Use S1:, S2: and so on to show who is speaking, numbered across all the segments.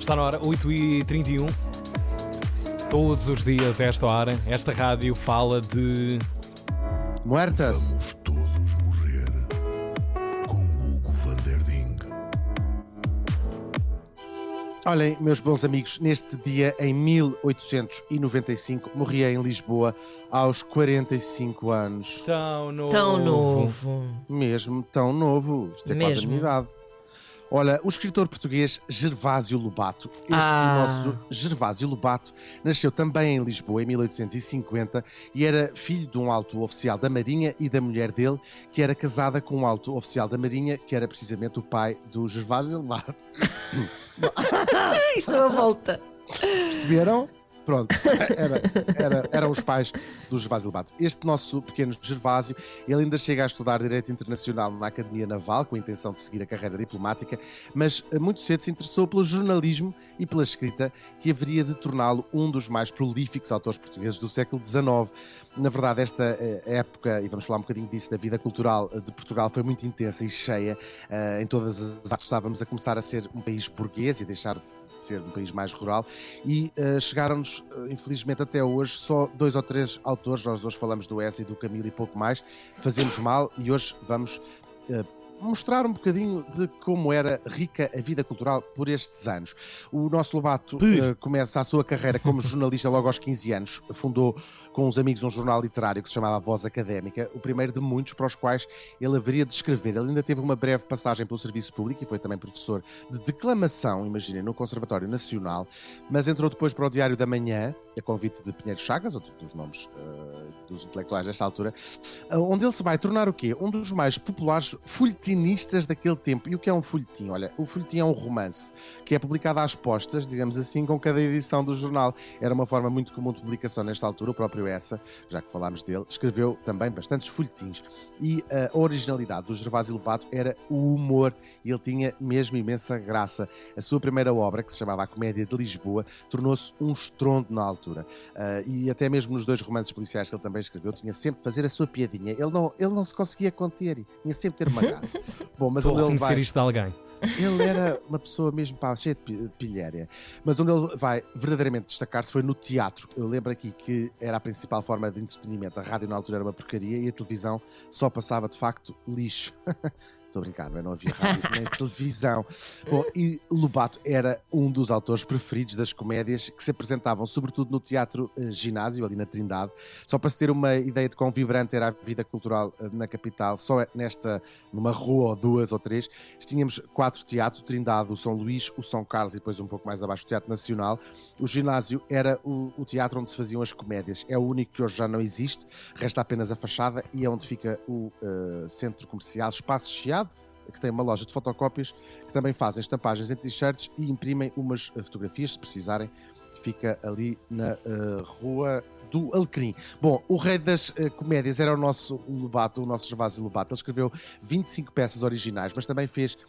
S1: Está na hora, 8h31. Todos os dias, a esta hora, esta rádio fala de...
S2: Muertas.
S3: Vamos todos morrer com Hugo van der Ding.
S2: Olhem, meus bons amigos, neste dia, em 1895, morria em Lisboa aos 45 anos.
S1: Tão novo.
S4: Tão novo.
S2: Mesmo tão novo. Isto é quase a
S4: Mesmo.
S2: minha idade. Olha, o escritor português Gervásio Lobato, nosso Gervásio Lobato, nasceu também em Lisboa em 1850 e era filho de um alto oficial da Marinha e da mulher dele, que era casada com um alto oficial da Marinha, que era precisamente o pai do Gervásio Lobato.
S4: Estou à volta.
S2: Perceberam? Pronto, eram os pais do Gervásio Lobato. Este nosso pequeno Gervásio, ele ainda chega a estudar Direito Internacional na Academia Naval, com a intenção de seguir a carreira diplomática, mas muito cedo se interessou pelo jornalismo e pela escrita, que haveria de torná-lo um dos mais prolíficos autores portugueses do século XIX. Na verdade, esta época, e vamos falar um bocadinho disso, da vida cultural de Portugal foi muito intensa e cheia. Em todas as artes estávamos a começar a ser um país burguês e deixar de ser um país mais rural, e chegaram-nos, infelizmente até hoje, só 2 ou 3 autores. Nós hoje falamos do Essa e do Camilo e pouco mais, fazemos mal, e hoje vamos mostrar um bocadinho de como era rica a vida cultural por estes anos. O nosso Lobato começa a sua carreira como jornalista logo aos 15 anos. Fundou com uns amigos um jornal literário que se chamava Voz Académica, o primeiro de muitos para os quais ele haveria de escrever. Ele ainda teve uma breve passagem pelo serviço público e foi também professor de declamação, imaginem, no Conservatório Nacional, mas entrou depois para o Diário da Manhã, a convite de Pinheiro Chagas, outro dos nomes dos intelectuais desta altura, onde ele se vai tornar o quê? Um dos mais populares folhetinistas daquele tempo. E o que é um folhetim? Olha, o folhetim é um romance que é publicado às postas, digamos assim, com cada edição do jornal. Era uma forma muito comum de publicação nesta altura. O próprio Essa, já que falámos dele, escreveu também bastantes folhetins. E a originalidade do Gervásio Lobato era o humor, e ele tinha mesmo imensa graça. A sua primeira obra, que se chamava A Comédia de Lisboa, tornou-se um estrondo na altura. E até mesmo nos 2 romances policiais que ele também escreveu, tinha sempre de fazer a sua piadinha. Ele não se conseguia conter, tinha sempre de ter uma graça. Bom, mas
S1: Vou
S2: onde ele
S1: reconhecer
S2: vai...
S1: isto de alguém.
S2: Ele era uma pessoa mesmo cheia de pilhéria. Mas onde ele vai verdadeiramente destacar-se foi no teatro. Eu lembro aqui que era a principal forma de entretenimento. A rádio na altura era uma porcaria e a televisão só passava de facto lixo. Estou a brincar, não havia rádio nem televisão. Bom, e Lobato era um dos autores preferidos das comédias que se apresentavam sobretudo no Teatro Ginásio, ali na Trindade. Só para se ter uma ideia de quão vibrante era a vida cultural na capital, só numa rua ou 2 ou 3, tínhamos 4 teatros: o Trindade, o São Luís, o São Carlos e depois um pouco mais abaixo o Teatro Nacional. O Ginásio era o teatro onde se faziam as comédias. É o único que hoje já não existe, resta apenas a fachada, e é onde fica o centro comercial Espaço Chiado, que tem uma loja de fotocópias, que também fazem estampagens em t-shirts e imprimem umas fotografias, se precisarem. Fica ali na Rua do Alecrim. Bom, o rei das comédias era o nosso Lobato, o nosso Gervásio Lobato. Ele escreveu 25 peças originais, mas também fez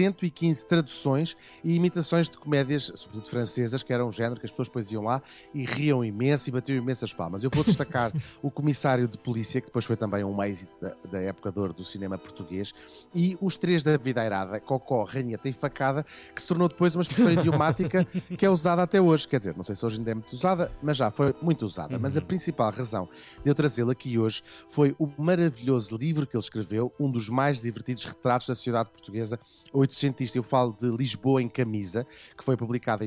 S2: 115 traduções e imitações de comédias, sobretudo francesas, que era um género que as pessoas depois iam lá e riam imenso e batiam imensas palmas. Eu vou destacar o Comissário de Polícia, que depois foi também um êxito da época de ouro do cinema português, e os 3 da Videirada, Cocó, Ranheta e Facada, que se tornou depois uma expressão idiomática que é usada até hoje. Quer dizer, não sei se hoje ainda é muito usada, mas já foi muito usada. Mas a principal razão de eu trazê-lo aqui hoje foi o maravilhoso livro que ele escreveu, um dos mais divertidos retratos da sociedade portuguesa oitocentista. Eu falo de Lisboa em Camisa, que foi publicado em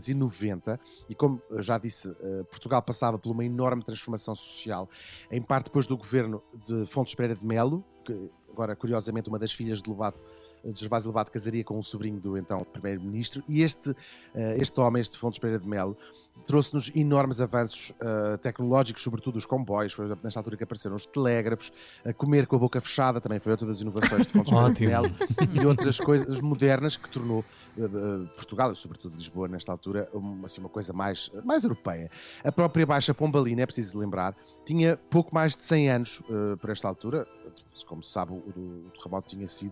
S2: 1890, e como já disse, Portugal passava por uma enorme transformação social, em parte depois do governo de Fontes Pereira de Melo, que agora, curiosamente, uma das filhas de Gervásio Lobato casaria com um sobrinho do então primeiro-ministro, e este homem, este Fontes Pereira de Melo, trouxe-nos enormes avanços tecnológicos, sobretudo os comboios. Foi nesta altura que apareceram os telégrafos, comer com a boca fechada, também foi outra das inovações de Fontes Pereira de Melo, e outras coisas modernas que tornou Portugal, e sobretudo Lisboa nesta altura, assim, uma coisa mais europeia. A própria Baixa Pombalina, é preciso lembrar, tinha pouco mais de 100 anos por esta altura. Como se sabe, o terremoto tinha sido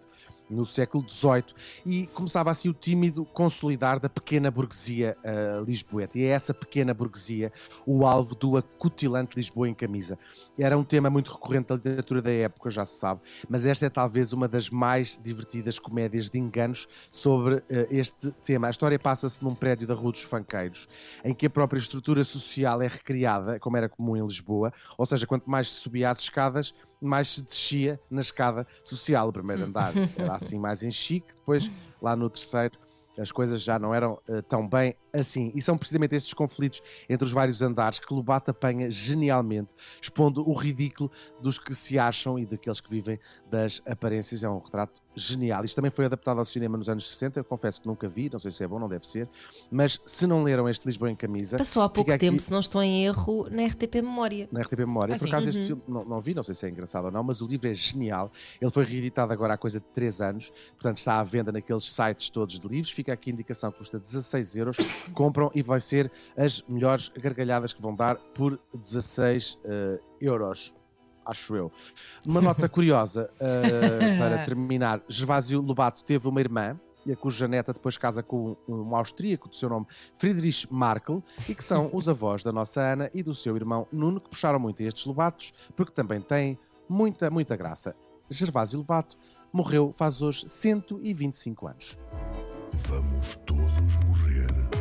S2: no século XVIII, e começava assim o tímido consolidar da pequena burguesia lisboeta. E é essa pequena burguesia o alvo do acutilante Lisboa em camisa. Era um tema muito recorrente da literatura da época, já se sabe, mas esta é talvez uma das mais divertidas comédias de enganos sobre este tema. A história passa-se num prédio da Rua dos Fanqueiros, em que a própria estrutura social é recriada, como era comum em Lisboa, ou seja, quanto mais se subia às escadas, mais se descia na escada social. O primeiro andar era assim mais em chique, depois lá no terceiro as coisas já não eram tão bem assim. E são precisamente estes conflitos entre os vários andares que Lobato apanha genialmente, expondo o ridículo dos que se acham e daqueles que vivem das aparências. É um retrato genial. Isto também foi adaptado ao cinema nos anos 60, eu confesso que nunca vi, não sei se é bom, não deve ser, mas se não leram este Lisboa em camisa...
S4: Passou há pouco tempo,
S2: aqui...
S4: se não estou em erro, na RTP Memória.
S2: Na RTP Memória. Por acaso este filme não vi, não sei se é engraçado ou não, mas o livro é genial. Ele foi reeditado agora há coisa de 3 anos, portanto está à venda naqueles sites todos de livros. Fica aqui a indicação, custa 16 euros. Compram e vai ser as melhores gargalhadas que vão dar por 16 euros. Acho eu. Uma nota curiosa para terminar: Gervásio Lobato teve uma irmã, cuja neta depois casa com um austríaco de seu nome Friedrich Markl, e que são os avós da nossa Ana e do seu irmão Nuno, que puxaram muito estes Lobatos, porque também têm muita graça. Gervásio Lobato morreu faz hoje 125 anos.
S3: Vamos todos morrer.